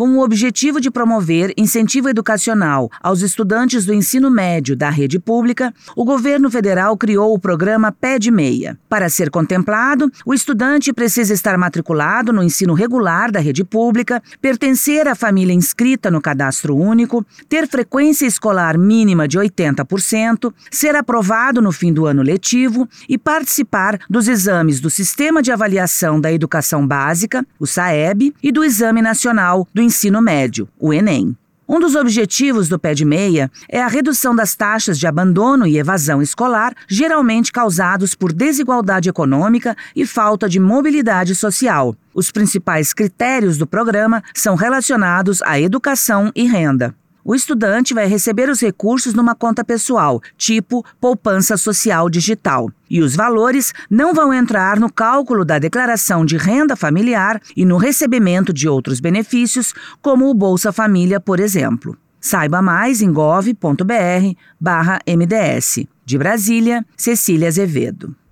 Com o objetivo de promover incentivo educacional aos estudantes do ensino médio da rede pública, o governo federal criou o programa Pé de Meia. Para ser contemplado, o estudante precisa estar matriculado no ensino regular da rede pública, pertencer à família inscrita no cadastro único, ter frequência escolar mínima de 80%, ser aprovado no fim do ano letivo e participar dos exames do Sistema de Avaliação da Educação Básica, o SAEB, e do Exame Nacional do Ensino Médio, o Enem. Um dos objetivos do Pé de Meia é a redução das taxas de abandono e evasão escolar, geralmente causados por desigualdade econômica e falta de mobilidade social. Os principais critérios do programa são relacionados à educação e renda. O estudante vai receber os recursos numa conta pessoal, tipo poupança social digital. E os valores não vão entrar no cálculo da declaração de renda familiar e no recebimento de outros benefícios, como o Bolsa Família, por exemplo. Saiba mais em gov.br/MDS. De Brasília, Cecília Azevedo.